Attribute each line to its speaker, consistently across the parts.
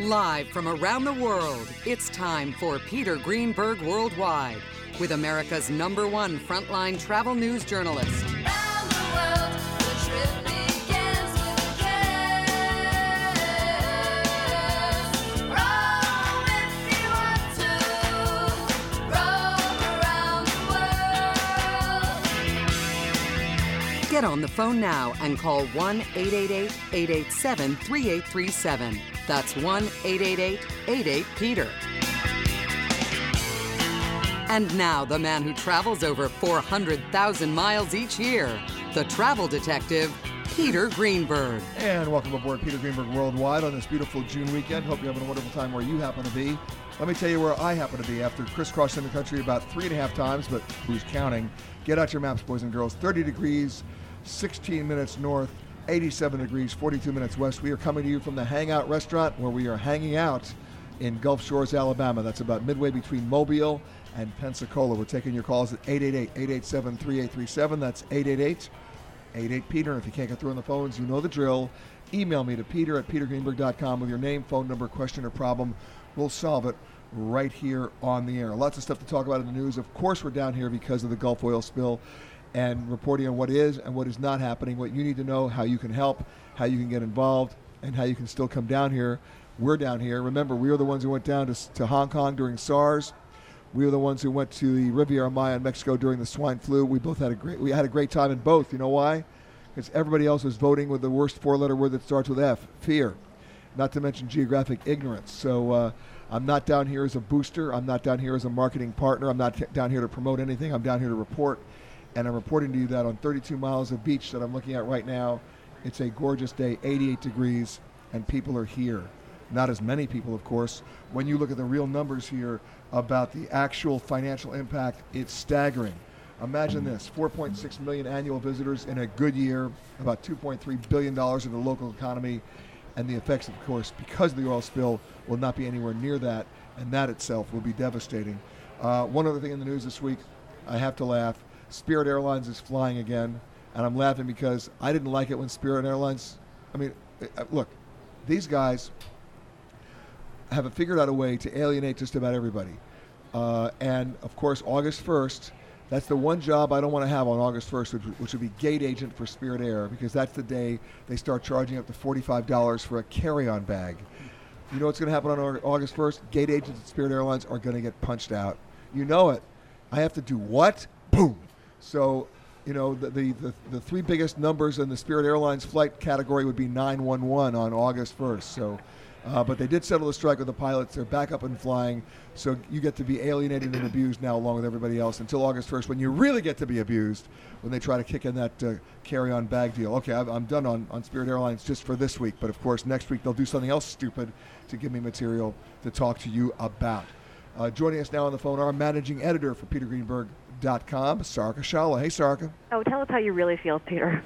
Speaker 1: Live from around the world, it's time for Peter Greenberg Worldwide with America's #1 frontline travel news journalist.
Speaker 2: Around the world, the trip begins with a kiss. Roam if you want to, roam around the world.
Speaker 1: Get on the phone now and call 1-888-887-3837. That's 1-888-88-PETER. And now, the man who travels over 400,000 miles each year, the travel detective, Peter Greenberg.
Speaker 3: And welcome aboard Peter Greenberg Worldwide on this beautiful June weekend. Hope you're having a wonderful time where you happen to be. Let me tell you where I happen to be after crisscrossing the country about 3.5 times, but who's counting? Get out your maps, boys and girls. 30 degrees, 16 minutes north, 87 degrees, 42 minutes west. We are coming to you from the Hangout Restaurant where we are hanging out in Gulf Shores, Alabama. That's about midway between Mobile and Pensacola. We're taking your calls at 888-887-3837. That's 888-88-PETER. And if you can't get through on the phones, you know the drill. Email me to peter@petergreenberg.com with your name, phone number, question, or problem. We'll solve it right here on the air. Lots of stuff to talk about in the news. Of course, we're down here because of the Gulf oil spill and reporting on what is and what is not happening, what you need to know, how you can help, how you can get involved, and how you can still come down here. We're down here. Remember, we were the ones who went down to Hong Kong during SARS. We were the ones who went to the Riviera Maya in Mexico during the swine flu. We had a great time in both. You know why? Because everybody else was voting with the worst four-letter word that starts with F, fear, not to mention geographic ignorance. So I'm not down here as a booster. I'm not down here as a marketing partner. I'm not down here to promote anything. I'm down here to report. And I'm reporting to you that on 32 miles of beach that I'm looking at right now, it's a gorgeous day, 88 degrees, and people are here. Not as many people, of course. When you look at the real numbers here about the actual financial impact, it's staggering. Imagine this, 4.6 million annual visitors in a good year, about $2.3 billion in the local economy, and the effects, of course, because of the oil spill, will not be anywhere near that, and that itself will be devastating. One other thing in the news this week, I have to laugh. Spirit Airlines is flying again, and I'm laughing because I didn't like it when Spirit Airlines, look, these guys have figured out a way to alienate just about everybody. And, of course, August 1st, that's the one job I don't want to have on August 1st, which would be gate agent for Spirit Air, because that's the day they start charging up to $45 for a carry-on bag. You know what's going to happen on August 1st? Gate agents at Spirit Airlines are going to get punched out. You know it. I have to do what? Boom. So, you know, the three biggest numbers in the Spirit Airlines flight category would be 911 on August 1st. So, but they did settle the strike with the pilots. They're back up and flying. So you get to be alienated and abused now along with everybody else until August 1st, when you really get to be abused, when they try to kick in that carry-on bag deal. Okay, I'm done on Spirit Airlines just for this week. But, of course, next week they'll do something else stupid to give me material to talk to you about. Joining us now on the phone, our managing editor for PeterGreenberg.com, Sarika Shalla. Hey, Sarika.
Speaker 4: Oh, tell us how you really feel, Peter.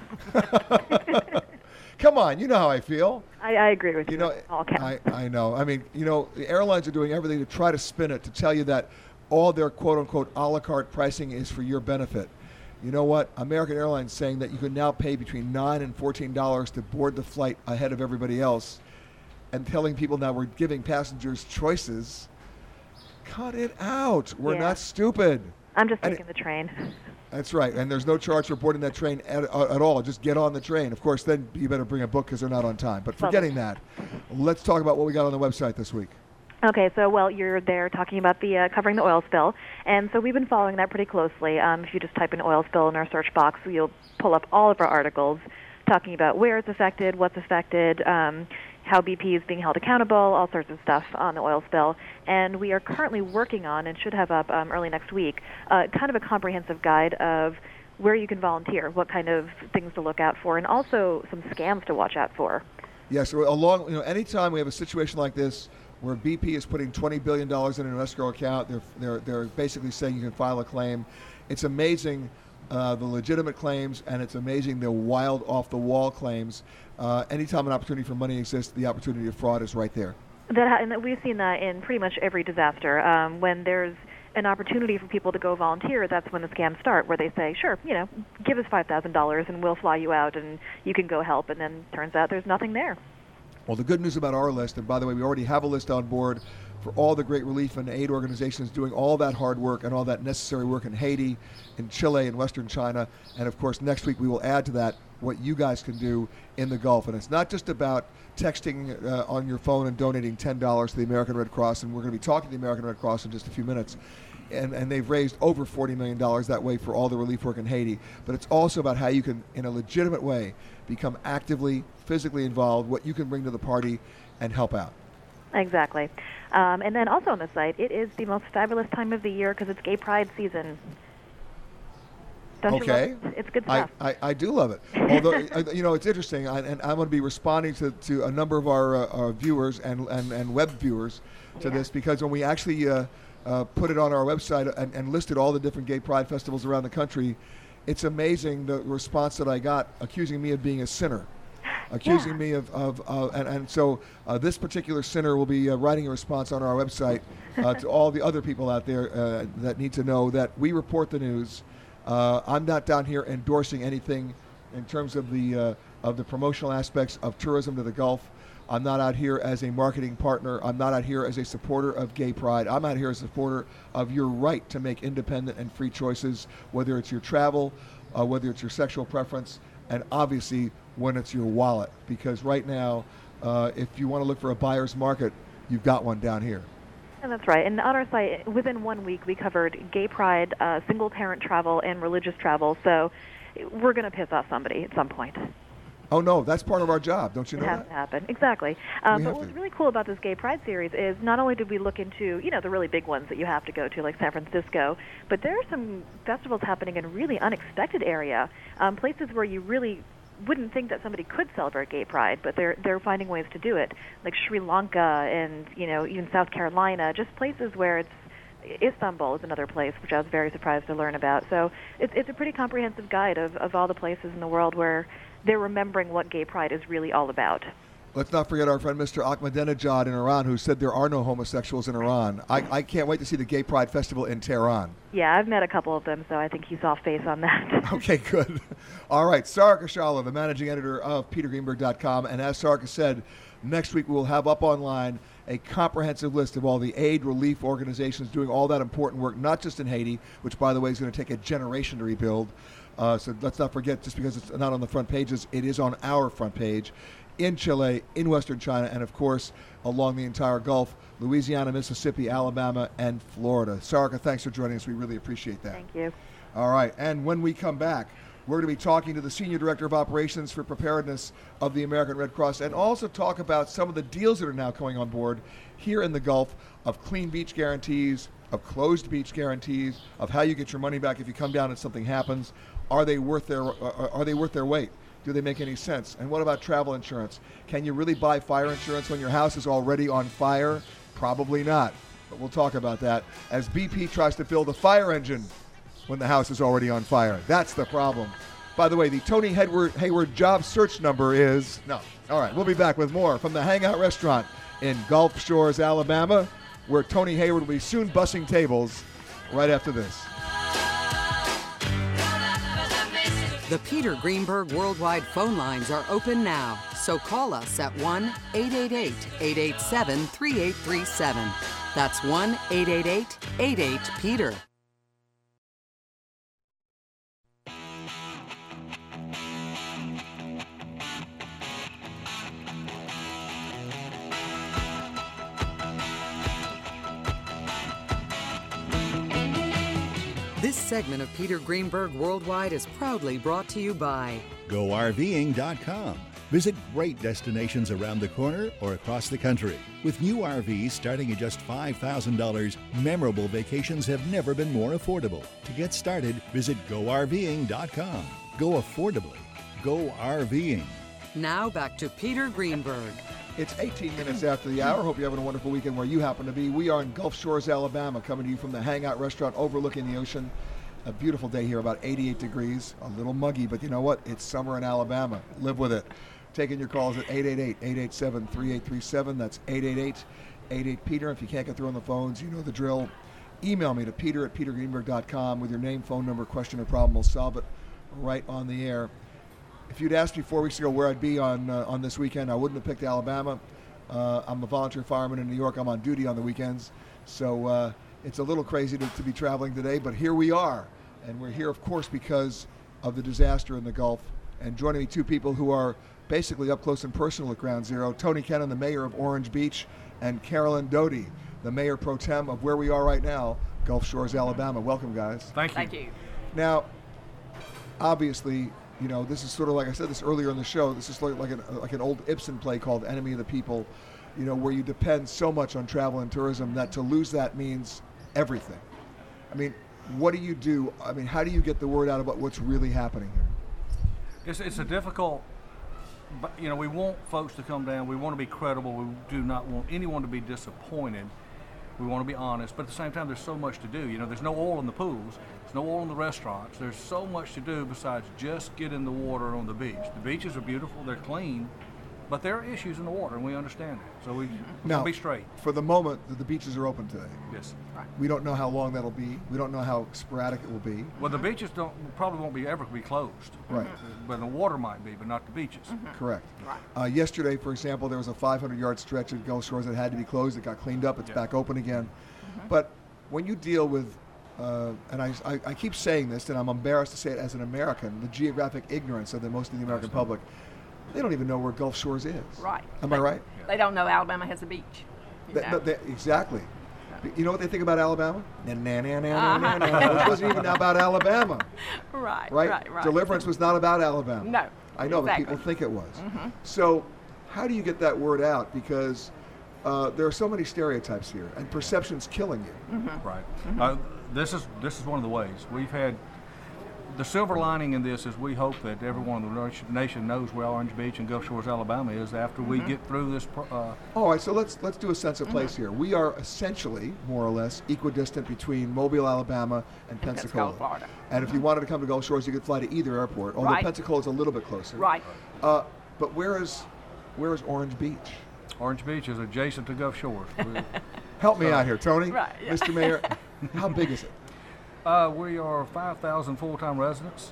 Speaker 3: Come on, you know how I feel.
Speaker 4: I agree with you.
Speaker 3: You know,
Speaker 4: all counts.
Speaker 3: I know. I mean, you know, the airlines are doing everything to try to spin it, to tell you that all their quote-unquote a la carte pricing is for your benefit. You know what? American Airlines saying that you can now pay between $9 and $14 to board the flight ahead of everybody else, and telling people now we're giving passengers choices. Cut it out. We're not stupid.
Speaker 4: I'm just taking the train.
Speaker 3: That's right. And there's no charge for boarding that train at all. Just get on the train. Of course, then you better bring a book because they're not on time. But forgetting that, let's talk about what we got on the website this week.
Speaker 4: Okay, so, well, you're there talking about the covering the oil spill. And so we've been following that pretty closely. If you just type in oil spill in our search box, you'll pull up all of our articles talking about where it's affected, what's affected, how BP is being held accountable, all sorts of stuff on the oil spill. And we are currently working on, and should have up early next week, kind of a comprehensive guide of where you can volunteer, what kind of things to look out for, and also some scams to watch out for.
Speaker 3: Yes, anytime we have a situation like this where BP is putting $20 billion in an escrow account, they're basically saying you can file a claim. It's amazing the legitimate claims, and it's amazing the wild, off-the-wall claims. Anytime an opportunity for money exists, the opportunity of fraud is right there.
Speaker 4: And we've seen that in pretty much every disaster. When there's an opportunity for people to go volunteer, that's when the scams start, where they say, sure, give us $5,000 and we'll fly you out and you can go help. And then turns out there's nothing there.
Speaker 3: Well, the good news about our list, and by the way, we already have a list on board for all the great relief and aid organizations doing all that hard work and all that necessary work in Haiti, in Chile, in Western China. And of course, next week we will add to that what you guys can do in the Gulf. And it's not just about texting on your phone and donating $10 to the American Red Cross. And we're going to be talking to the American Red Cross in just a few minutes. And they've raised over $40 million that way for all the relief work in Haiti. But it's also about how you can, in a legitimate way, become actively, physically involved, what you can bring to the party and help out.
Speaker 4: Exactly. And then also on the site, it is the most fabulous time of the year because it's Gay Pride season. Don't you love it? It's good stuff.
Speaker 3: I do love it. Although, it's interesting, and I'm going to be responding to a number of our viewers and web viewers to this, because when we actually put it on our website and listed all the different Gay Pride festivals around the country, it's amazing the response that I got accusing me of being a sinner. Accusing me and so this particular sinner will be writing a response on our website to all the other people out there that need to know that we report the news. I'm not down here endorsing anything in terms of the promotional aspects of tourism to the Gulf. I'm not out here as a marketing partner. I'm not out here as a supporter of Gay Pride. I'm out here as a supporter of your right to make independent and free choices, whether it's your travel, whether it's your sexual preference, and obviously when it's your wallet. Because right now, if you want to look for a buyer's market, you've got one down here.
Speaker 4: And that's right. And on our site, within 1 week, we covered Gay Pride, single-parent travel, and religious travel. So we're going to piss off somebody at some point.
Speaker 3: Oh, no, that's part of our job. Don't you know that?
Speaker 4: It has to happen. Exactly. But what's really cool about this Gay Pride series is not only did we look into, the really big ones that you have to go to, like San Francisco, but there are some festivals happening in really unexpected area, places where you really wouldn't think that somebody could celebrate Gay Pride, but they're finding ways to do it, like Sri Lanka and, even South Carolina, just places where Istanbul is another place, which I was very surprised to learn about. So it's a pretty comprehensive guide of all the places in the world where they're remembering what Gay Pride is really all about.
Speaker 3: Let's not forget our friend Mr. Ahmadinejad in Iran, who said there are no homosexuals in Iran. I can't wait to see the Gay Pride Festival in Tehran.
Speaker 4: Yeah, I've met a couple of them, so I think he's off base on that.
Speaker 3: Okay, good. All right, Sarika Sharla, the managing editor of PeterGreenberg.com. And as Sarika said, next week we will have up online a comprehensive list of all the aid relief organizations doing all that important work, not just in Haiti, which, by the way, is going to take a generation to rebuild. So let's not forget, just because it's not on the front pages, it is on our front page, in Chile, in Western China, and, of course, along the entire Gulf, Louisiana, Mississippi, Alabama, and Florida. Sarika, thanks for joining us. We really appreciate that.
Speaker 4: Thank you.
Speaker 3: All right, and when we come back, we're going to be talking to the Senior Director of Operations for Preparedness of the American Red Cross, and also talk about some of the deals that are now coming on board here in the Gulf of clean beach guarantees, of closed beach guarantees, of how you get your money back if you come down and something happens. Are they worth their weight? Do they make any sense? And what about travel insurance? Can you really buy fire insurance when your house is already on fire? Probably not. But we'll talk about that as BP tries to build a fire engine when the house is already on fire. That's the problem. By the way, the Tony Hayward job search number is... No. All right, we'll be back with more from the Hangout Restaurant in Gulf Shores, Alabama, where Tony Hayward will be soon bussing tables right after this.
Speaker 1: The Peter Greenberg Worldwide phone lines are open now, so call us at 1-888-887-3837. That's 1-888-88-PETER. This segment of Peter Greenberg Worldwide is proudly brought to you by
Speaker 5: GoRVing.com. Visit great destinations around the corner or across the country. With new RVs starting at just $5,000, memorable vacations have never been more affordable. To get started, visit GoRVing.com. Go affordably. Go RVing.
Speaker 1: Now back to Peter Greenberg.
Speaker 3: It's 18 minutes after the hour. Hope you're having a wonderful weekend where you happen to be. We are in Gulf Shores, Alabama, coming to you from the Hangout Restaurant overlooking the ocean. A beautiful day here, about 88 degrees. A little muggy, but you know what? It's summer in Alabama. Live with it. Taking your calls at 888-887-3837. That's 888-88-PETER. If you can't get through on the phones, you know the drill. Email me to peter@petergreenberg.com with your name, phone number, question, or problem. We'll solve it right on the air. if you'd asked me 4 weeks ago where I'd be on this weekend, I wouldn't have picked Alabama. I'm a volunteer fireman in New York. I'm on duty on the weekends. So it's a little crazy to be traveling today, but here we are. And we're here, of course, because of the disaster in the Gulf. And joining me, two people who are basically up close and personal at Ground Zero, Tony Kennan, the mayor of Orange Beach, and Carolyn Doty, the mayor pro tem of where we are right now, Gulf Shores, Alabama. Welcome, guys.
Speaker 6: Thank you.
Speaker 7: Thank you.
Speaker 3: Now, obviously, you know, this is sort of like I said this earlier in the show, this is like an old Ibsen play called Enemy of the People, you know, where you depend so much on travel and tourism that to lose that means everything. I mean, what do you do? I mean, how do you get the word out about what's really happening here?
Speaker 6: It's a difficult, but, you know, we want folks to come down. We want to be credible. We do not want anyone to be disappointed. We want to be honest, but at the same time, there's so much to do. You know, there's no oil in the pools. There's no oil in the restaurants. There's so much to do besides just get in the water on the beach. The beaches are beautiful. They're clean, but there are issues in the water, and we understand that. So we
Speaker 3: Now,
Speaker 6: be straight.
Speaker 3: For the moment, the beaches are open today.
Speaker 6: Yes.
Speaker 3: We don't know how long that'll be. We don't know how sporadic it will be.
Speaker 6: Well, the beaches probably won't ever be closed.
Speaker 3: Right.
Speaker 6: But the water might be, but not the beaches.
Speaker 3: Correct.
Speaker 7: Right.
Speaker 3: Yesterday, for example, there was a 500-yard stretch at Gulf Shores that had to be closed. It got cleaned up. It's back open again. But when you deal with, and I keep saying this, and I'm embarrassed to say it as an American, the geographic ignorance of most of the American public, they don't even know where Gulf Shores is.
Speaker 7: Right.
Speaker 3: Am I right?
Speaker 7: They don't know Alabama has a beach. You know?
Speaker 3: Exactly. You know what they think about Alabama? It wasn't even about Alabama.
Speaker 7: Right.
Speaker 3: Deliverance was not about Alabama.
Speaker 7: No.
Speaker 3: I know,
Speaker 7: exactly.
Speaker 3: but people think it was. So how do you get that word out? Because there are so many stereotypes here, and perception's killing you.
Speaker 6: Right. This is one of the ways. We've had the silver lining in this is we hope that everyone in the nation knows where Orange Beach and Gulf Shores, Alabama is after we get through this.
Speaker 3: All right, so let's do a sense of place here. We are essentially, more or less, equidistant between Mobile, Alabama, and Pensacola.
Speaker 7: Florida.
Speaker 3: And if you wanted to come to Gulf Shores, you could fly to either airport, although
Speaker 7: Right.
Speaker 3: Pensacola is a little bit closer.
Speaker 7: Right.
Speaker 3: But where is Orange Beach?
Speaker 6: Orange Beach is adjacent to Gulf Shores.
Speaker 3: Help me out here, Tony.
Speaker 7: Right, yeah.
Speaker 3: Mr. Mayor, how big is it?
Speaker 6: We are 5,000 full-time residents,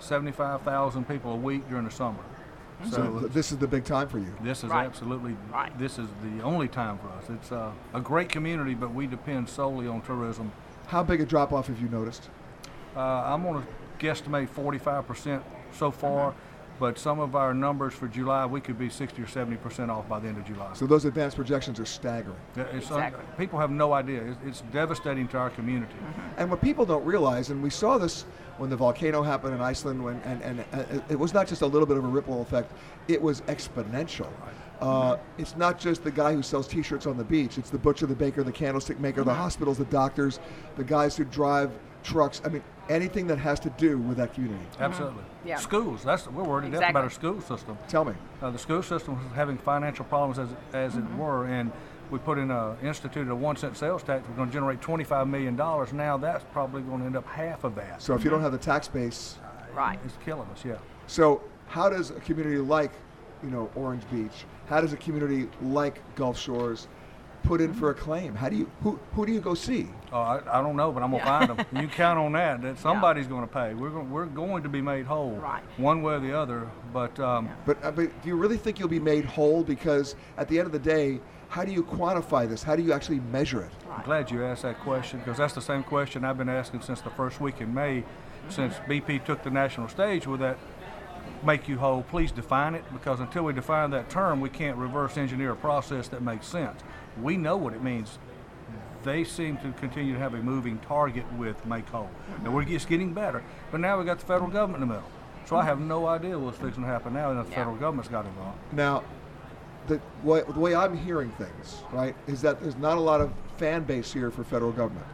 Speaker 6: 75,000 people a week during the summer.
Speaker 3: So this is the big time for you.
Speaker 6: This is
Speaker 7: Right.
Speaker 6: absolutely,
Speaker 7: Right.
Speaker 6: this is the only time for us. It's a great community, but we depend solely on tourism.
Speaker 3: How big a drop-off have you noticed?
Speaker 6: I'm going to guesstimate 45% so far, but some of our numbers for July, we could be 60 or 70% off by the end of July.
Speaker 3: So those advanced projections are staggering.
Speaker 7: Exactly.
Speaker 6: People have no idea. It's devastating to our community.
Speaker 3: And what people don't realize, and we saw this when the volcano happened in Iceland, and it was not just a little bit of a ripple effect, it was exponential. It's not just the guy who sells T-shirts on the beach. It's the butcher, the baker, the candlestick maker, the hospitals, the doctors, the guys who drive trucks. I mean, anything that has to do with that community.
Speaker 6: Absolutely.
Speaker 7: Yeah.
Speaker 6: Schools. We're worried to death about our school system.
Speaker 3: Tell me.
Speaker 6: The school system was having financial problems as it were, and we instituted a 1 cent sales tax. We're going to generate $25 million. Now that's probably going to end up half of that.
Speaker 3: So if you don't have the tax base,
Speaker 7: Right.
Speaker 6: It's killing us, yeah.
Speaker 3: so how does a community like, Orange Beach, how does a community like Gulf Shores put in for a claim? How do you who do you go see?
Speaker 6: I don't know, but I'm going to find them. You count on that somebody's going to pay. We're going to be made whole,
Speaker 7: Right.
Speaker 6: one way or the other. But
Speaker 3: But do you really think you'll be made whole? Because at the end of the day, how do you quantify this? How do you actually measure it?
Speaker 6: I'm glad you asked that question, because that's the same question I've been asking since the first week in May, since BP took the national stage. Will that make you whole? Please define it, because until we define that term, we can't reverse engineer a process that makes sense. We know what it means. They seem to continue to have a moving target with make whole. Now we're just getting better, but now we got the federal government in the middle. So I have no idea what's fixing to happen now, and the federal government's got involved.
Speaker 3: Now, the way I'm hearing things, right, is that there's not a lot of fan base here for federal government.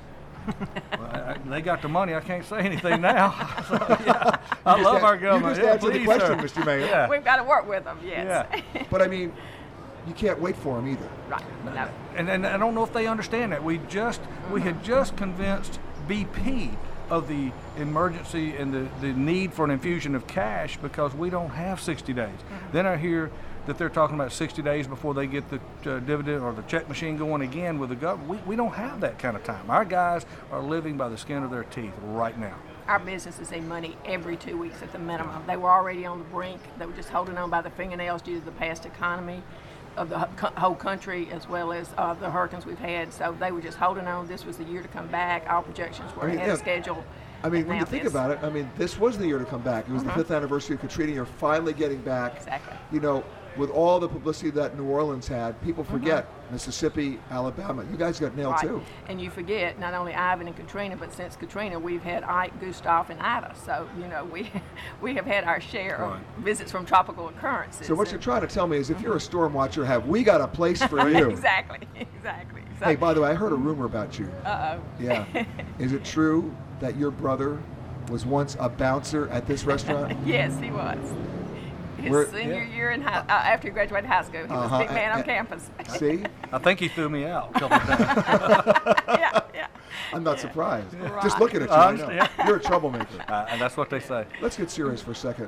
Speaker 6: Well, they got the money. I can't say anything now. So, yeah, I love our government.
Speaker 3: You just answered the
Speaker 6: Please,
Speaker 3: question,
Speaker 6: sir.
Speaker 3: Mr. Mayor.
Speaker 6: Yeah.
Speaker 7: We've got to work with them, yes.
Speaker 6: Yeah.
Speaker 3: But I mean, you can't wait for them either.
Speaker 7: Right. No.
Speaker 6: And I don't know if they understand that. We had just convinced BP of the emergency and the need for an infusion of cash, because we don't have 60 days. Then I hear that they're talking about 60 days before they get the dividend or the check machine going again with the government. We don't have that kind of time. Our guys are living by the skin of their teeth right now.
Speaker 7: our businesses need money every 2 weeks at the minimum. They were already on the brink. They were just holding on by the fingernails due to the past economy of the whole country, as well as the hurricanes we've had. So they were just holding on. This was the year to come back. Our projections were ahead of schedule.
Speaker 3: I mean, when you think about it, I mean, this was the year to come back. It was the 5th anniversary of Katrina. You're finally getting back.
Speaker 7: Exactly.
Speaker 3: You know, with all the publicity that New Orleans had, people forget Mississippi, Alabama. You guys got nailed too.
Speaker 7: And you forget not only Ivan and Katrina, but since Katrina, we've had Ike, Gustav, and Ida. So, you know, we have had our share of visits from tropical occurrences.
Speaker 3: So what you're trying to tell me is if you're a storm watcher, have we got a place for you?
Speaker 7: Exactly. So,
Speaker 3: hey, by the way, I heard a rumor about you.
Speaker 7: Uh-oh.
Speaker 3: Yeah. Is it true that your brother was once a bouncer at this restaurant?
Speaker 7: Yes, he was. His senior year in after he graduated high school, he was a big man on campus.
Speaker 3: See?
Speaker 6: I think he threw me out a couple of times.
Speaker 7: Yeah.
Speaker 3: I'm not surprised.
Speaker 7: Right.
Speaker 3: Just looking at you, I know. You're a troublemaker.
Speaker 6: And that's what they say.
Speaker 3: Let's get serious for a second.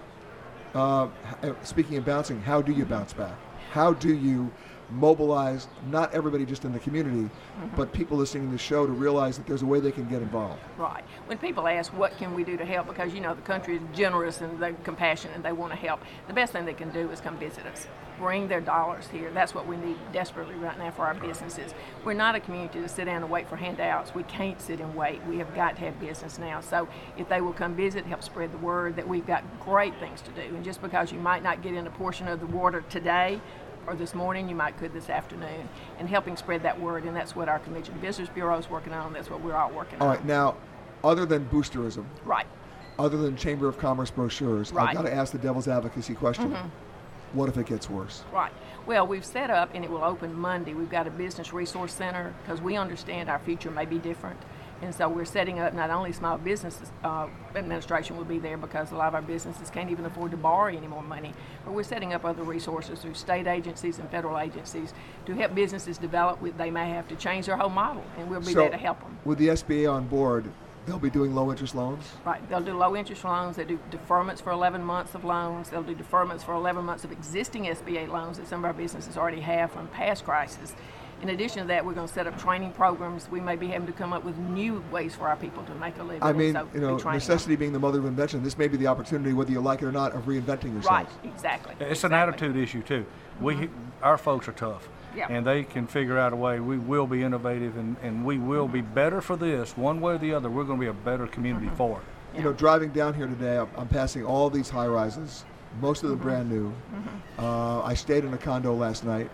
Speaker 3: Speaking of bouncing, how do you bounce back? How do you mobilize not everybody just in the community, but people listening to the show to realize that there's a way they can get involved?
Speaker 7: Right. When people ask what can we do to help, because you know the country is generous and they're compassionate and they want to help, the best thing they can do is come visit us. Bring their dollars here. That's what we need desperately right now for our businesses. We're not a community to sit down and wait for handouts. We can't sit and wait. We have got to have business now. So if they will come visit, help spread the word that we've got great things to do. And just because you might not get in a portion of the water today or this morning, you might could this afternoon, and helping spread that word. And that's what our Convention Business Bureau is working on. That's what we're all working on.
Speaker 3: All right. Now, other than boosterism,
Speaker 7: right,
Speaker 3: other than Chamber of Commerce brochures,
Speaker 7: right,
Speaker 3: I've got to ask the devil's advocacy question. What if it gets worse?
Speaker 7: Right. Well, we've set up, and it will open Monday. We've got a business resource center because we understand our future may be different. And so we're setting up not only Small Business Administration will be there because a lot of our businesses can't even afford to borrow any more money, but we're setting up other resources through state agencies and federal agencies to help businesses develop. They may have to change their whole model, and we'll be there to help them.
Speaker 3: With the SBA on board, they'll be doing low interest loans?
Speaker 7: Right. They'll do low interest loans. They do deferments for 11 months of loans. They'll do deferments for 11 months of existing SBA loans that some of our businesses already have from past crises. In addition to that, we're going to set up training programs. We may be having to come up with new ways for our people to make a living.
Speaker 3: I mean,
Speaker 7: so
Speaker 3: you know, necessity being the mother of invention, this may be the opportunity, whether you like it or not, of reinventing yourself.
Speaker 7: Right, exactly.
Speaker 6: It's an attitude issue, too. Our folks are tough.
Speaker 7: Yeah.
Speaker 6: And they can figure out a way. We will be innovative, and we will be better for this. One way or the other, we're going to be a better community for it.
Speaker 3: You know, driving down here today, I'm passing all these high-rises, most of them brand new. I stayed in a condo last night.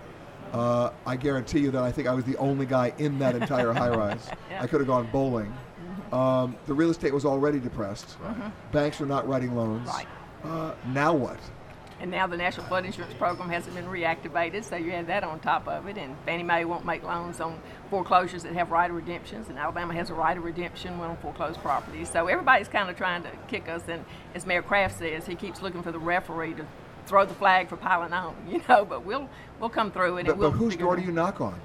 Speaker 3: I guarantee you that I think I was the only guy in that entire high-rise. I could have gone bowling. The real estate was already depressed. Banks were not writing loans. Now what?
Speaker 7: And now the National Flood Insurance Program hasn't been reactivated, so you add that on top of it. And Fannie Mae won't make loans on foreclosures that have right of redemptions, and Alabama has a right of redemption on foreclosed properties. So everybody's kind of trying to kick us, and as Mayor Kraft says, he keeps looking for the referee to throw the flag for piling on, you know, but we'll come through it.
Speaker 3: But whose door do you knock on?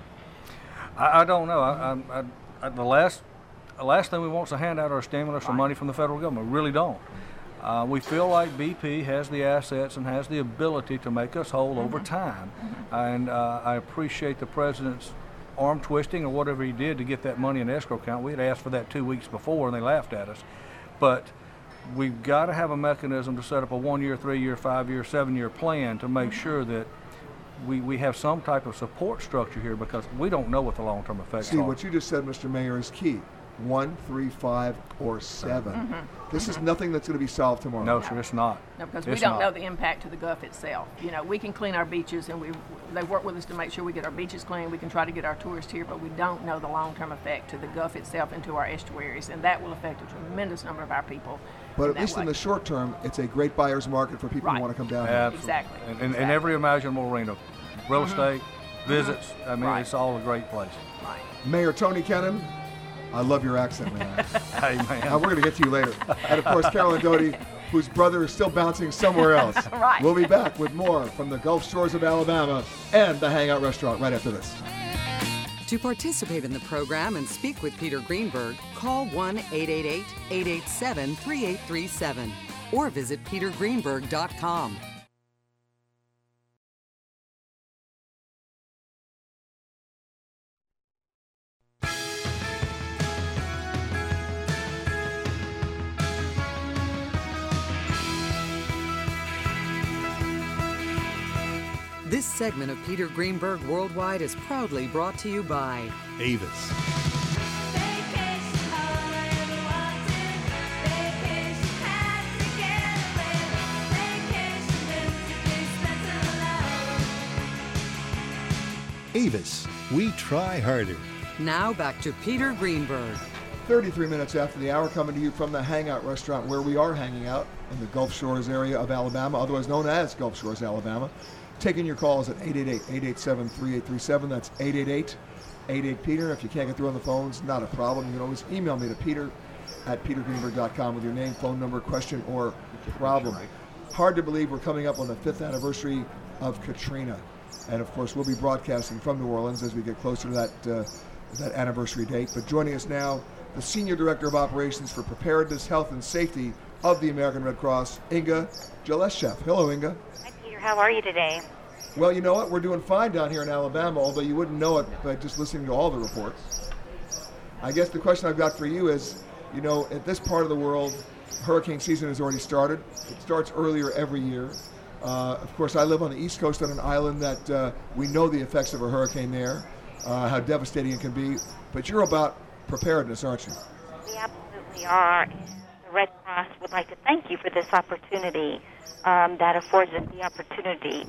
Speaker 6: I don't know. The last thing we want is a handout or a stimulus or money from the federal government. We really don't. We feel like BP has the assets and has the ability to make us whole over time. And I appreciate the president's arm twisting or whatever he did to get that money in escrow account. We had asked for that 2 weeks before and they laughed at us. But we've got to have a mechanism to set up a 1 year, 3 year, 5 year, 7 year plan to make sure that we have some type of support structure here, because we don't know what the long-term effects are.
Speaker 3: See, what you just said, Mr. Mayor, is key. 1, 3, 5, or 7. This is nothing that's going to be solved tomorrow.
Speaker 6: No, sir, it's not.
Speaker 7: No, because we don't know the impact to the Gulf itself. You know, we can clean our beaches, and they work with us to make sure we get our beaches clean. We can try to get our tourists here, but we don't know the long-term effect to the Gulf itself and to our estuaries, and that will affect a tremendous number of our people.
Speaker 3: But at least in the short term, it's a great buyer's market for people who want to come down here.
Speaker 6: Absolutely.
Speaker 7: Exactly.
Speaker 6: In every imaginable arena. Real estate, visits, I mean, it's all a great place.
Speaker 7: Right.
Speaker 3: Mayor Tony Kennon, I love your accent, man.
Speaker 6: Hey, man.
Speaker 3: We're going to get to you later. And, of course, Carolyn Doty, whose brother is still bouncing somewhere else.
Speaker 7: Right.
Speaker 3: We'll be back with more from the Gulf Shores of Alabama and the Hangout Restaurant right after this.
Speaker 1: To participate in the program and speak with Peter Greenberg, call 1-888-887-3837 or visit petergreenberg.com. This segment of Peter Greenberg Worldwide is proudly brought to you by
Speaker 5: Avis.
Speaker 2: Vacation all I ever wanted. Vacation had to get away. Vacation meant to be spent alone.
Speaker 5: Avis. We try harder.
Speaker 1: Now back to Peter Greenberg.
Speaker 3: 33 minutes after the hour, coming to you from the Hangout Restaurant where we are hanging out in the Gulf Shores area of Alabama, otherwise known as Gulf Shores, Alabama. Taking your calls at 888-887-3837. That's 888-88-PETER. If you can't get through on the phones, not a problem. You can always email me to peter@petergreenberg.com with your name, phone number, question, or problem. Hard to believe we're coming up on the 5th anniversary of Katrina. And, of course, we'll be broadcasting from New Orleans as we get closer to that anniversary date. But joining us now, the Senior Director of Operations for Preparedness, Health, and Safety of the American Red Cross, Inga Jaleshev. Hello, Inga.
Speaker 8: Hi, Peter. How are you today?
Speaker 3: Well, you know what? We're doing fine down here in Alabama, although you wouldn't know it by just listening to all the reports. I guess the question I've got for you is, you know, at this part of the world, hurricane season has already started. It starts earlier every year. Of course, I live on the East Coast on an island that we know the effects of a hurricane there, how devastating it can be. But you're about preparedness, aren't you?
Speaker 8: We absolutely are. And the Red Cross would like to thank you for this opportunity that affords us the opportunity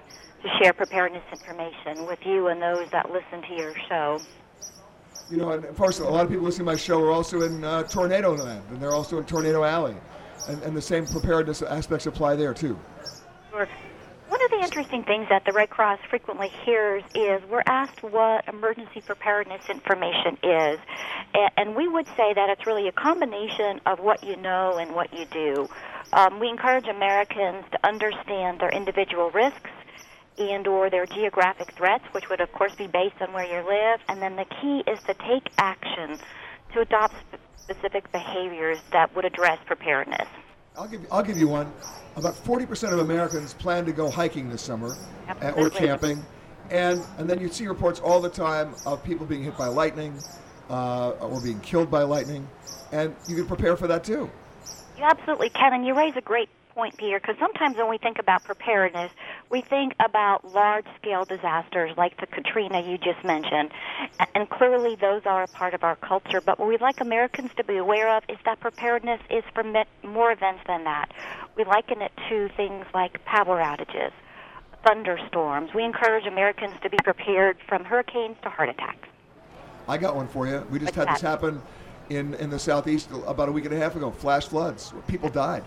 Speaker 8: to share preparedness information with you and those that listen to your show.
Speaker 3: You know, and of course, a lot of people listening to my show are also in Tornado Land, and they're also in Tornado Alley. And the same preparedness aspects apply there, too.
Speaker 8: Sure. One of the interesting things that the Red Cross frequently hears is we're asked what emergency preparedness information is. And we would say that it's really a combination of what you know and what you do. We encourage Americans to understand their individual risks and or their geographic threats, which would, of course, be based on where you live. And then the key is to take action to adopt specific behaviors that would address preparedness.
Speaker 3: I'll give you one. About 40% of Americans plan to go hiking this summer or camping. And then you see reports all the time of people being hit by lightning or being killed by lightning. And you can prepare for that, too.
Speaker 8: You absolutely can. And you raise a great point, Peter, because sometimes when we think about preparedness, we think about large-scale disasters like the Katrina you just mentioned. And clearly those are a part of our culture. But what we'd like Americans to be aware of is that preparedness is for more events than that. We liken it to things like power outages, thunderstorms. We encourage Americans to be prepared from hurricanes to heart attacks.
Speaker 3: I got one for you. We just had this happen in the Southeast about a week and a half ago. Flash floods. People died.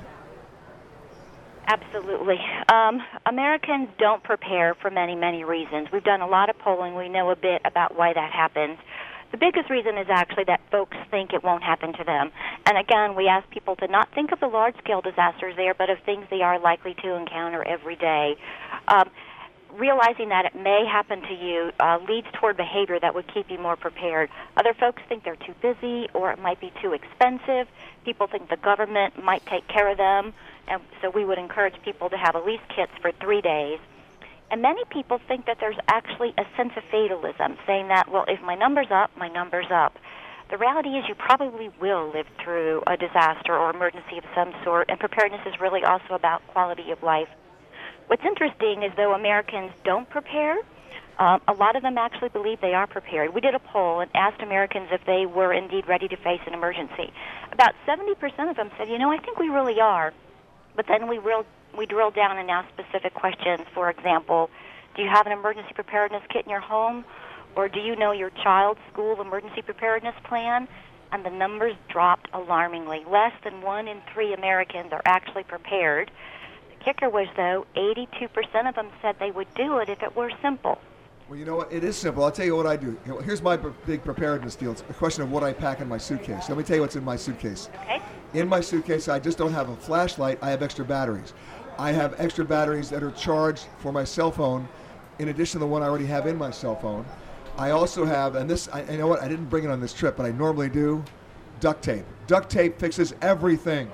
Speaker 8: Absolutely. Americans don't prepare for many, many reasons. We've done a lot of polling. We know a bit about why that happens. The biggest reason is actually that folks think it won't happen to them. And again, we ask people to not think of the large-scale disasters there, but of things they are likely to encounter every day. Realizing that it may happen to you leads toward behavior that would keep you more prepared. Other folks think they're too busy or it might be too expensive. People think the government might take care of them. And so we would encourage people to have at least kits for 3 days. And many people think that there's actually a sense of fatalism, saying that, well, if my number's up, my number's up. The reality is you probably will live through a disaster or emergency of some sort, and preparedness is really also about quality of life. What's interesting is though Americans don't prepare, a lot of them actually believe they are prepared. We did a poll and asked Americans if they were indeed ready to face an emergency. About 70% of them said, you know, I think we really are. But then we drilled down and asked specific questions. For example, do you have an emergency preparedness kit in your home? Or do you know your child's school emergency preparedness plan? And the numbers dropped alarmingly. Less than 1 in 3 Americans are actually prepared. The kicker was, though, 82% of them said they would do it if it were simple.
Speaker 3: Well, you know what? It is simple. I'll tell you what I do. Here's my big preparedness deal. It's a question of what I pack in my suitcase. Let me tell you what's in my suitcase.
Speaker 8: Okay.
Speaker 3: In my suitcase, I just don't have a flashlight. I have extra batteries. I have extra batteries that are charged for my cell phone in addition to the one I already have in my cell phone. I also have, and this, you know what? I didn't bring it on this trip, but I normally do, duct tape. Duct tape fixes everything.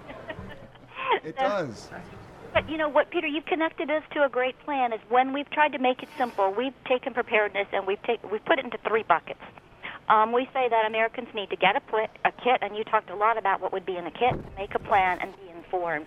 Speaker 3: It does.
Speaker 8: But you know what, Peter, you've connected us to a great plan. Is when we've tried to make it simple, we've taken preparedness and we've put it into 3 buckets. We say that Americans need to get a kit, and you talked a lot about what would be in a kit, make a plan, and be informed.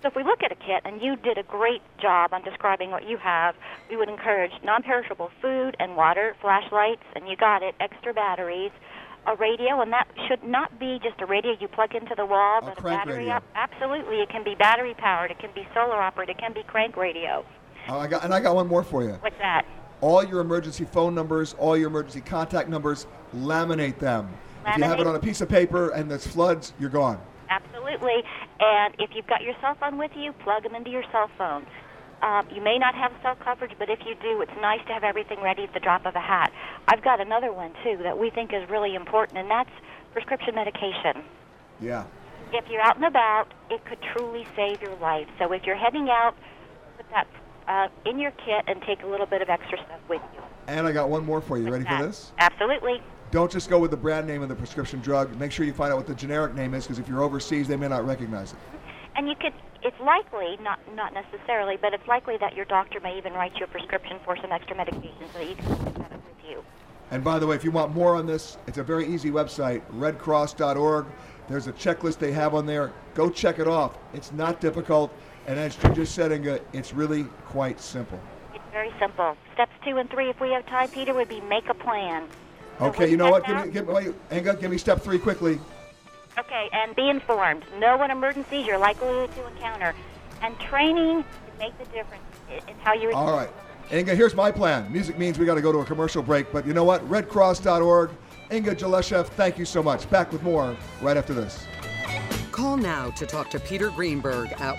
Speaker 8: So if we look at a kit, and you did a great job on describing what you have, we would encourage non-perishable food and water, flashlights, and you got it, extra batteries, a radio, and that should not be just a radio you plug into the wall, but a
Speaker 3: crank
Speaker 8: battery
Speaker 3: radio.
Speaker 8: Absolutely, it can be battery powered, it can be solar operated, it can be crank radio.
Speaker 3: Oh, I got one more for you.
Speaker 8: What's that?
Speaker 3: All your emergency phone numbers, all your emergency contact numbers, laminate them. If you have it on a piece of paper and there's floods, you're gone.
Speaker 8: Absolutely. And if you've got your cell phone with you, plug them into your cell phone. You may not have cell coverage, but if you do, it's nice to have everything ready at the drop of a hat. I've got another one, too, that we think is really important, and that's prescription medication.
Speaker 3: Yeah.
Speaker 8: If you're out and about, it could truly save your life. So if you're heading out, put that in your kit and take a little bit of extra stuff with you.
Speaker 3: And I got one more for you. Ready for this?
Speaker 8: Absolutely.
Speaker 3: Don't just go with the brand name of the prescription drug. Make sure you find out what the generic name is, because if you're overseas, they may not recognize it.
Speaker 8: And you could, it's likely, not necessarily, but it's likely that your doctor may even write you a prescription for some extra medication so that you can take that up with you.
Speaker 3: And by the way, if you want more on this, it's a very easy website, redcross.org. There's a checklist they have on there. Go check it off. It's not difficult. And as you just said, Inga, it's really quite simple.
Speaker 8: It's very simple. Steps 2 and 3, if we have time, Peter, would be make a plan. So
Speaker 3: Okay, you know what? Inga, give me step 3 quickly.
Speaker 8: Okay, and be informed. Know what emergencies you're likely to encounter. And training can make the difference in how you...
Speaker 3: All right. Inga, here's my plan. Music means we got to go to a commercial break, but you know what? redcross.org. Inga Jaleshev, thank you so much. Back with more right after this.
Speaker 1: Call now to talk to Peter Greenberg at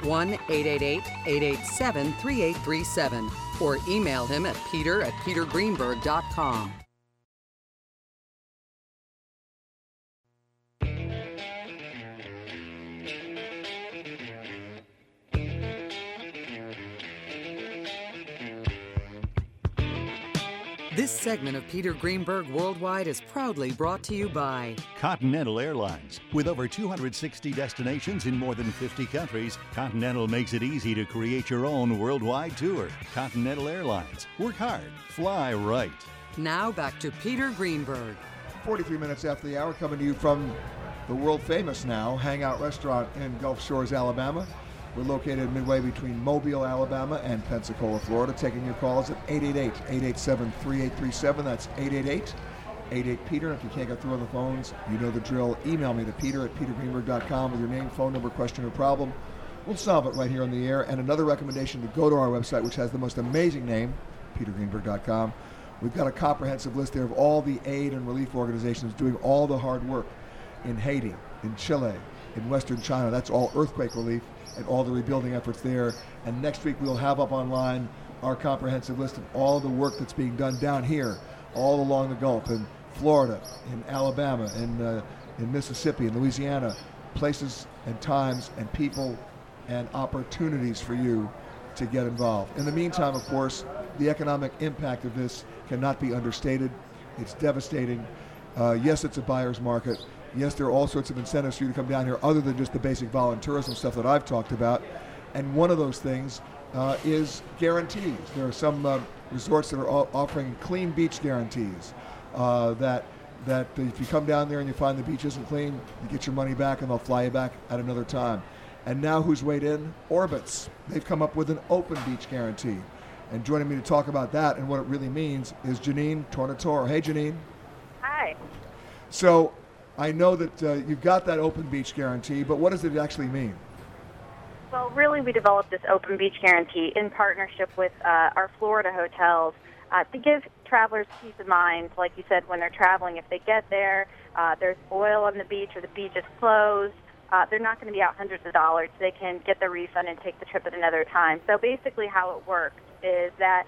Speaker 1: 1-888-887-3837 or email him at peter@petergreenberg.com. This segment of Peter Greenberg Worldwide is proudly brought to you by
Speaker 5: Continental Airlines. With over 260 destinations in more than 50 countries, Continental makes it easy to create your own worldwide tour. Continental Airlines. Work hard. Fly right.
Speaker 1: Now back to Peter Greenberg.
Speaker 3: 43 minutes after the hour, coming to you from the world-famous now Hangout Restaurant in Gulf Shores, Alabama. We're located midway between Mobile, Alabama, and Pensacola, Florida. Taking your calls at 888-887-3837. That's 888-88-PETER. And if you can't get through on the phones, you know the drill. Email me to peter@petergreenberg.com with your name, phone number, question, or problem. We'll solve it right here on the air. And another recommendation to go to our website, which has the most amazing name, petergreenberg.com. We've got a comprehensive list there of all the aid and relief organizations doing all the hard work in Haiti, in Chile, in Western China. That's all earthquake relief and all the rebuilding efforts there. And next week we'll have up online our comprehensive list of all the work that's being done down here, all along the Gulf, in Florida, in Alabama, in Mississippi, in Louisiana, places and times and people and opportunities for you to get involved. In the meantime, of course, the economic impact of this cannot be understated. It's devastating. Yes, it's a buyer's market. Yes, there are all sorts of incentives for you to come down here other than just the basic volunteerism stuff that I've talked about. And one of those things is guarantees. There are some resorts that are offering clean beach guarantees that if you come down there and you find the beach isn't clean, you get your money back and they'll fly you back at another time. And now who's weighed in? Orbitz. They've come up with an open beach guarantee. And joining me to talk about that and what it really means is Janine Tornatore. Hey, Janine.
Speaker 9: Hi.
Speaker 3: So I know that you've got that open beach guarantee, but what does it actually mean?
Speaker 9: Well, really, we developed this open beach guarantee in partnership with our Florida hotels to give travelers peace of mind. Like you said, when they're traveling, if they get there, there's oil on the beach or the beach is closed, they're not going to be out hundreds of dollars. They can get the refund and take the trip at another time. So basically how it works is that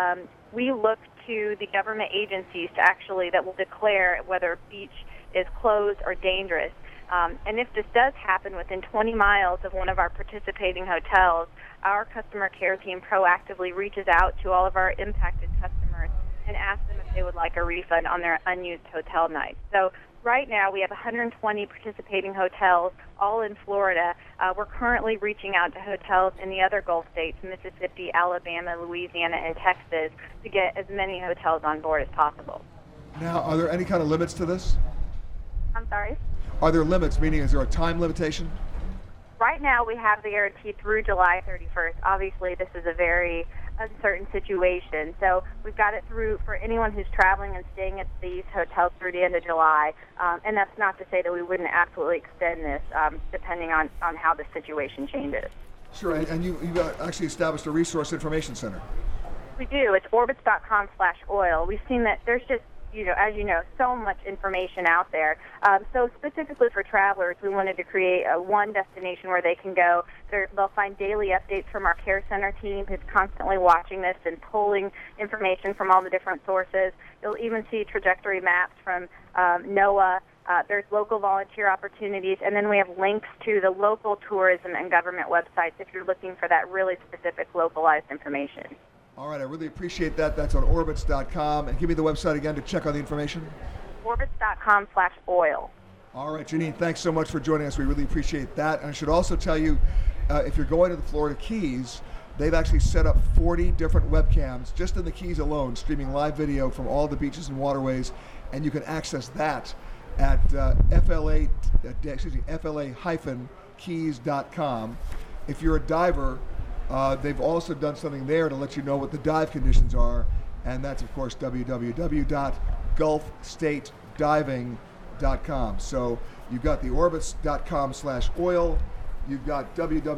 Speaker 9: we look to the government agencies to actually that will declare whether a beach is closed or dangerous. And if this does happen within 20 miles of one of our participating hotels, our customer care team proactively reaches out to all of our impacted customers and asks them if they would like a refund on their unused hotel night. So right now we have 120 participating hotels, all in Florida. We're currently reaching out to hotels in the other Gulf states, Mississippi, Alabama, Louisiana, and Texas, to get as many hotels on board as possible.
Speaker 3: Now, are there any kind of limits to this?
Speaker 9: I'm sorry?
Speaker 3: Are there limits, meaning is there a time limitation?
Speaker 9: Right now, we have the guarantee through July 31st. Obviously, this is a very uncertain situation, so we've got it through for anyone who's traveling and staying at these hotels through the end of July. And that's not to say that we wouldn't absolutely extend this, depending on how the situation changes.
Speaker 3: Sure, and you've actually established a resource information center.
Speaker 9: We do. It's orbitz.com/oil. We've seen that there's just, as you know, so much information out there. So specifically for travelers, we wanted to create one destination where they can go. They'll find daily updates from our care center team who's constantly watching this and pulling information from all the different sources. You'll even see trajectory maps from NOAA. There's local volunteer opportunities, and then we have links to the local tourism and government websites if you're looking for that really specific localized information.
Speaker 3: All right, I really appreciate that. That's on orbitz.com. And give me the website again to check on the information.
Speaker 9: Orbitz.com/oil.
Speaker 3: All right, Janine, thanks so much for joining us. We really appreciate that. And I should also tell you, if you're going to the Florida Keys, they've actually set up 40 different webcams just in the Keys alone, streaming live video from all the beaches and waterways. And you can access that at FLA-keys.com. If you're a diver, they've also done something there to let you know what the dive conditions are, and that's, of course, www.gulfstatediving.com. So you've got the orbitz.com/oil, you've got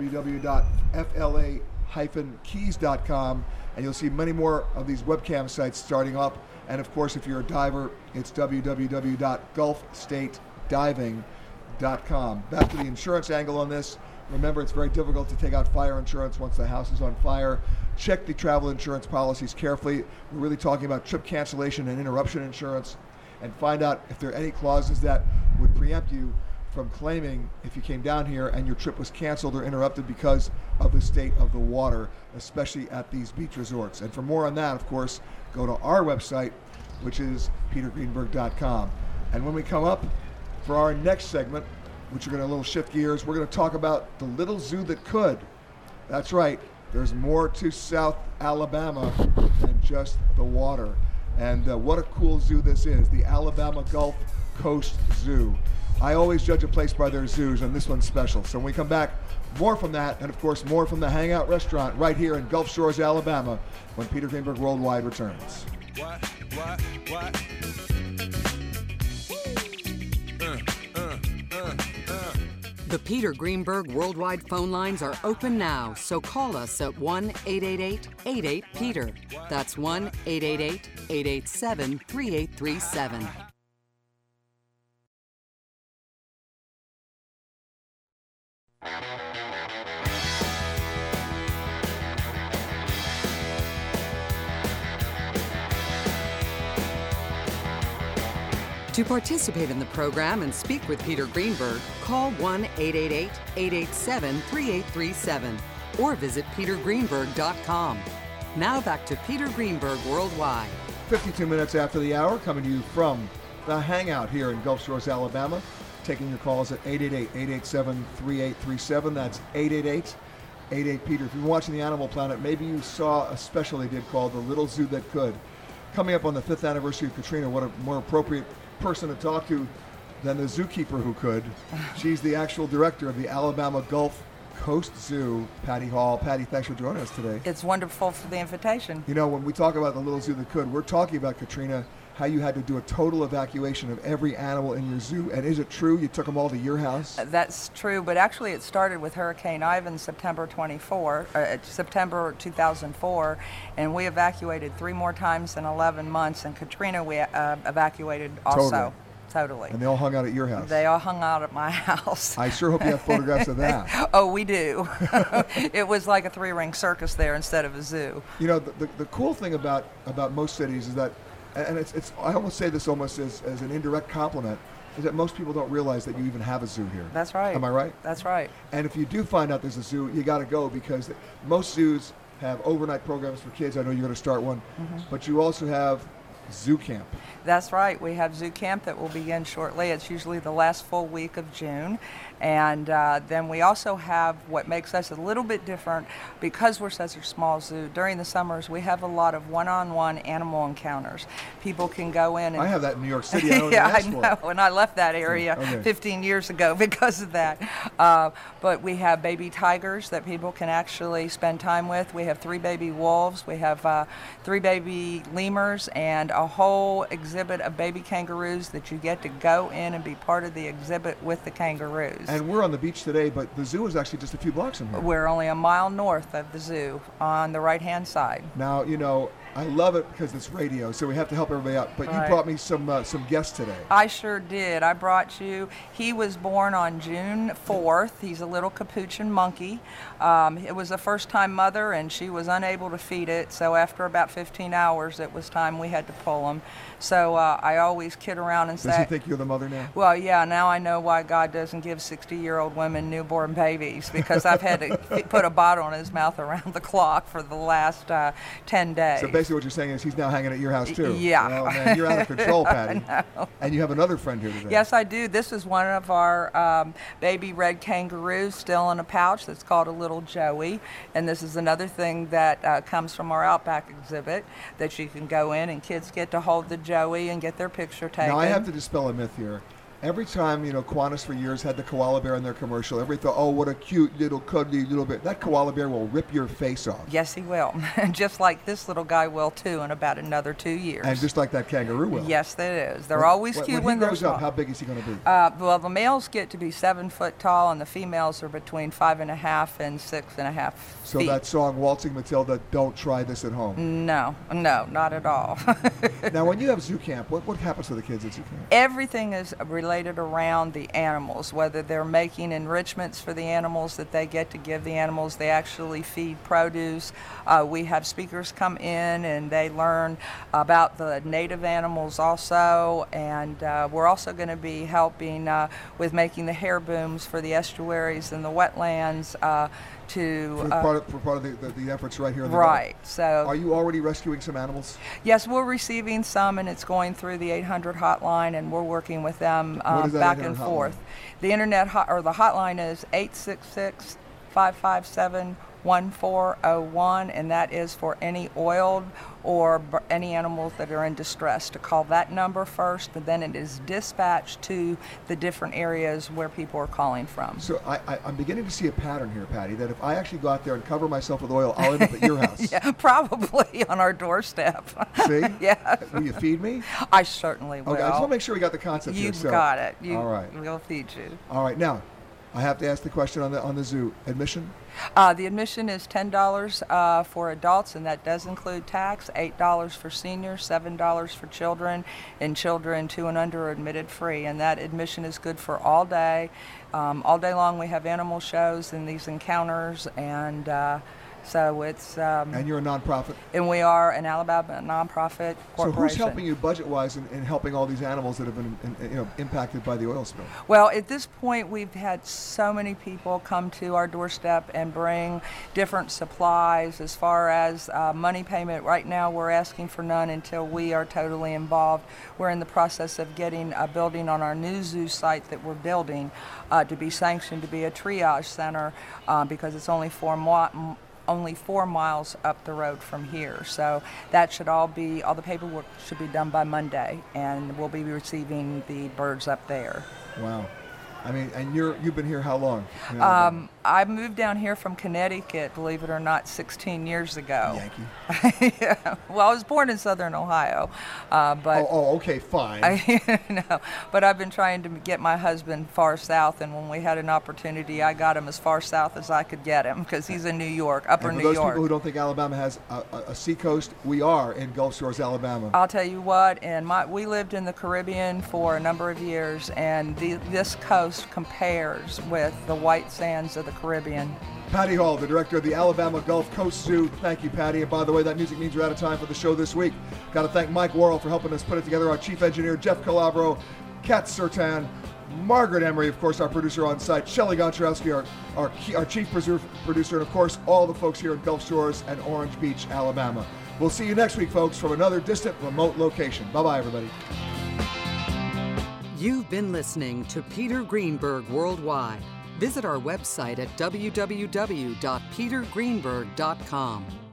Speaker 3: www.fla-keys.com, and you'll see many more of these webcam sites starting up. And, of course, if you're a diver, it's www.gulfstatediving.com. Back to the insurance angle on this. Remember, it's very difficult to take out fire insurance once the house is on fire. Check the travel insurance policies carefully. We're really talking about trip cancellation and interruption insurance. And find out if there are any clauses that would preempt you from claiming if you came down here and your trip was canceled or interrupted because of the state of the water, especially at these beach resorts. And for more on that, of course, go to our website, which is petergreenberg.com. And when we come up for our next segment, which we're going to a little shift gears, we're going to talk about the little zoo that could. That's right, there's more to South Alabama than just the water. And what a cool zoo this is, the Alabama Gulf Coast Zoo. I always judge a place by their zoos, and this one's special. So when we come back, more from that, and of course more from the Hangout Restaurant right here in Gulf Shores, Alabama, when Peter Greenberg Worldwide returns.
Speaker 10: What?
Speaker 1: The Peter Greenberg Worldwide phone lines are open now, so call us at 1-888-88-PETER. That's 1-888-887-3837. To participate in the program and speak with Peter Greenberg, call 1-888-887-3837 or visit petergreenberg.com. Now back to Peter Greenberg Worldwide.
Speaker 3: 52 minutes after the hour, coming to you from the Hangout here in Gulf Shores, Alabama. Taking your calls at 888-887-3837. That's 888-88-PETER. If you're watching the Animal Planet, maybe you saw a special they did called The Little Zoo That Could. Coming up on the 5th anniversary of Katrina, what a more appropriate person to talk to than the zookeeper who could. She's the actual director of the Alabama Gulf Coast Zoo, Patty Hall. Patty, thanks for joining us today.
Speaker 11: It's wonderful for the invitation.
Speaker 3: You know, when we talk about the little zoo that could, we're talking about, Katrina, how you had to do a total evacuation of every animal in your zoo. And is it true you took them all to your house?
Speaker 11: That's true, but actually it started with Hurricane Ivan September 2004, and we evacuated 3 more times in 11 months, and Katrina we evacuated also. Totally.
Speaker 3: And they all hung out at your house?
Speaker 11: They all hung out at my house.
Speaker 3: I sure hope you have photographs of that.
Speaker 11: Oh, we do. It was like a 3-ring circus there instead of a zoo.
Speaker 3: You know, the cool thing about most cities is that, and it's I almost say this almost as an indirect compliment, is that most people don't realize that you even have a zoo here.
Speaker 11: That's right.
Speaker 3: Am I right?
Speaker 11: That's right.
Speaker 3: And if you do find out there's a zoo, you got to go, because most zoos have overnight programs for kids. I know you're going to start one.
Speaker 11: Mm-hmm.
Speaker 3: But you also have Zoo Camp.
Speaker 11: That's right. We have Zoo Camp that will begin shortly. It's usually the last full week of June. And then we also have what makes us a little bit different because we're such a small zoo. During the summers, we have a lot of one-on-one animal encounters. People can go in and...
Speaker 3: I have that in New York City. I don't
Speaker 11: yeah,
Speaker 3: ask
Speaker 11: I
Speaker 3: for
Speaker 11: know.
Speaker 3: it.
Speaker 11: And I left that area
Speaker 3: Okay.
Speaker 11: 15 years ago because of that. But we have baby tigers that people can actually spend time with. We have 3 baby wolves. We have 3 baby lemurs and a whole exhibit of baby kangaroos that you get to go in and be part of the exhibit with the kangaroos.
Speaker 3: And we're on the beach today, but the zoo is actually just a few blocks from here.
Speaker 11: We're only a mile north of the zoo on the right-hand side.
Speaker 3: Now, you know, I love it because it's radio, so we have to help everybody out. But you
Speaker 11: Right.
Speaker 3: brought me some guests today.
Speaker 11: I sure did. I brought you. He was born on June 4th. He's a little capuchin monkey. It was a first-time mother, and she was unable to feed it. So after about 15 hours, it was time we had to pull him. So I always kid around and
Speaker 3: Does he
Speaker 11: say,
Speaker 3: think you're the mother now?
Speaker 11: well, yeah, now I know why God doesn't give 60-year-old women newborn babies, because I've had to put a bottle in his mouth around the clock for the last 10 days.
Speaker 3: So basically what you're saying is he's now hanging at your house too.
Speaker 11: Yeah.
Speaker 3: Oh man, you're out of control, Patty.
Speaker 11: I know.
Speaker 3: And you have another friend here today.
Speaker 11: Yes, I do. This is one of our baby red kangaroos still in a pouch that's called a little Joey. And this is another thing that comes from our Outback exhibit that you can go in and kids get to hold the Joey and get their picture taken.
Speaker 3: Now I have to dispel a myth here. Every time, you know, Qantas for years had the koala bear in their commercial, everybody thought, oh, what a cute little cuddly little bear. That koala bear will rip your face off.
Speaker 11: Yes, he will. Just like this little guy will too in about another 2 years.
Speaker 3: And just like that kangaroo will.
Speaker 11: Yes, that is. They're always cute
Speaker 3: when
Speaker 11: when
Speaker 3: he
Speaker 11: they're
Speaker 3: grows
Speaker 11: small.
Speaker 3: up, how big is he going to be?
Speaker 11: Well, the males get to be 7 foot tall, and the females are between 5.5 and 6.5
Speaker 3: So
Speaker 11: feet.
Speaker 3: that song, Waltzing Matilda, don't try this at home.
Speaker 11: No, not at all.
Speaker 3: Now, when you have Zoo Camp, what happens to the kids at Zoo Camp?
Speaker 11: Everything is related around the animals, whether they're making enrichments for the animals that they get to give the animals. They actually feed produce. We have speakers come in and they learn about the native animals also, and we're also going to be helping with making the hair booms for the estuaries and the wetlands
Speaker 3: For part of the efforts right here in the
Speaker 11: right.
Speaker 3: Gulf.
Speaker 11: So
Speaker 3: Are you already rescuing some animals?
Speaker 11: yes, we're receiving some, and it's going through the 800 hotline, and we're working with them
Speaker 3: What is that
Speaker 11: back
Speaker 3: 800
Speaker 11: and
Speaker 3: hotline?
Speaker 11: forth. The internet or the hotline is 866-557-1401, and that is for any oiled or any animals that are in distress. To call that number first, but then it is dispatched to the different areas where people are calling from.
Speaker 3: So I'm beginning to see a pattern here, Patty, that if I actually go out there and cover myself with oil, I'll end up at your house.
Speaker 11: Yeah, probably on our doorstep.
Speaker 3: See?
Speaker 11: Yes.
Speaker 3: Will you feed me?
Speaker 11: I certainly will.
Speaker 3: Okay, I just want to make sure we got the concept here.
Speaker 11: You've
Speaker 3: So,
Speaker 11: got it.
Speaker 3: all right.
Speaker 11: We'll feed you.
Speaker 3: All right, now, I have to ask the question on the zoo. Admission?
Speaker 11: The admission is $10 for adults, and that does include tax. $8 for seniors, $7 for children, and children 2 and under are admitted free. And that admission is good for all day. All day long we have animal shows and these encounters, and so it's...
Speaker 3: And you're a nonprofit?
Speaker 11: And we are an Alabama nonprofit corporation.
Speaker 3: So who's helping you budget-wise in helping all these animals that have been impacted by the oil spill?
Speaker 11: Well, at this point, we've had so many people come to our doorstep and bring different supplies. As far as money payment, right now we're asking for none until we are totally involved. We're in the process of getting a building on our new zoo site that we're building to be sanctioned to be a triage center because it's only 4 miles up the road from here. So that should all the paperwork should be done by Monday, and we'll be receiving the birds up there.
Speaker 3: Wow. I mean, and you've been here how long?
Speaker 11: I moved down here from Connecticut, believe it or not, 16 years ago.
Speaker 3: Yankee.
Speaker 11: Yeah. Well, I was born in Southern Ohio, but
Speaker 3: okay, fine.
Speaker 11: but I've been trying to get my husband far south, and when we had an opportunity, I got him as far south as I could get him because he's in New York, upper
Speaker 3: and for
Speaker 11: New
Speaker 3: those
Speaker 11: York.
Speaker 3: people who don't think Alabama has a seacoast, we are in Gulf Shores, Alabama.
Speaker 11: I'll tell you what, we lived in the Caribbean for a number of years, and this coast compares with the white sands of the Caribbean.
Speaker 3: Patty Hall, the director of the Alabama Gulf Coast Zoo. Thank you, Patty. And by the way, that music means we're out of time for the show this week. Got to thank Mike Worrell for helping us put it together, our chief engineer, Jeff Calabro, Kat Sertan, Margaret Emery, of course, our producer on site, Shelley Goncharowski, our chief producer, and of course, all the folks here in Gulf Shores and Orange Beach, Alabama. We'll see you next week, folks, from another distant, remote location. Bye-bye, everybody.
Speaker 1: You've been listening to Peter Greenberg Worldwide. Visit our website at www.petergreenberg.com.